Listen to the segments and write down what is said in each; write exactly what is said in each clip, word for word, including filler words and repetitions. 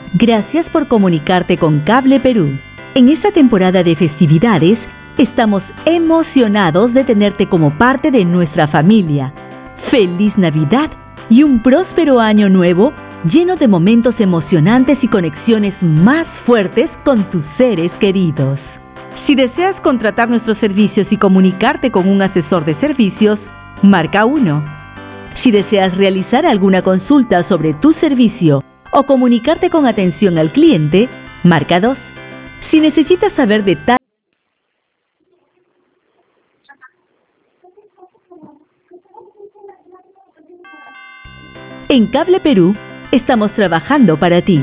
Gracias por comunicarte con Cable Perú. En esta temporada de festividades, estamos emocionados de tenerte como parte de nuestra familia. ¡Feliz Navidad y un próspero año nuevo lleno de momentos emocionantes y conexiones más fuertes con tus seres queridos! Si deseas contratar nuestros servicios y comunicarte con un asesor de servicios, marca uno. Si deseas realizar alguna consulta sobre tu servicio o comunicarte con atención al cliente, marca dos. Si necesitas saber detalles en Cable Perú, estamos trabajando para ti.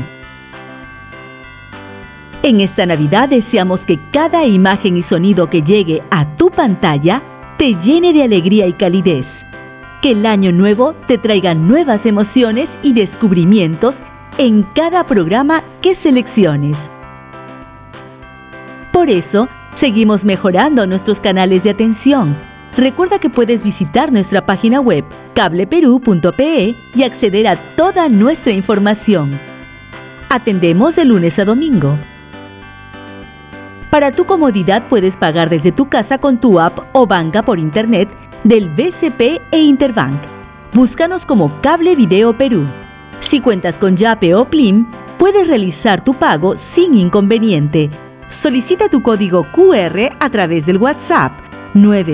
En esta Navidad deseamos que cada imagen y sonido que llegue a tu pantalla te llene de alegría y calidez. Que el año nuevo te traiga nuevas emociones y descubrimientos en cada programa que selecciones. Por eso, seguimos mejorando nuestros canales de atención. Recuerda que puedes visitar nuestra página web cable perú punto pe y acceder a toda nuestra información. Atendemos de lunes a domingo. Para tu comodidad puedes pagar desde tu casa con tu app o banca por internet del B C P e Interbank. Búscanos como Cable Video Perú. Si cuentas con Yape o Plim, puedes realizar tu pago sin inconveniente. Solicita tu código Q R a través del WhatsApp nueve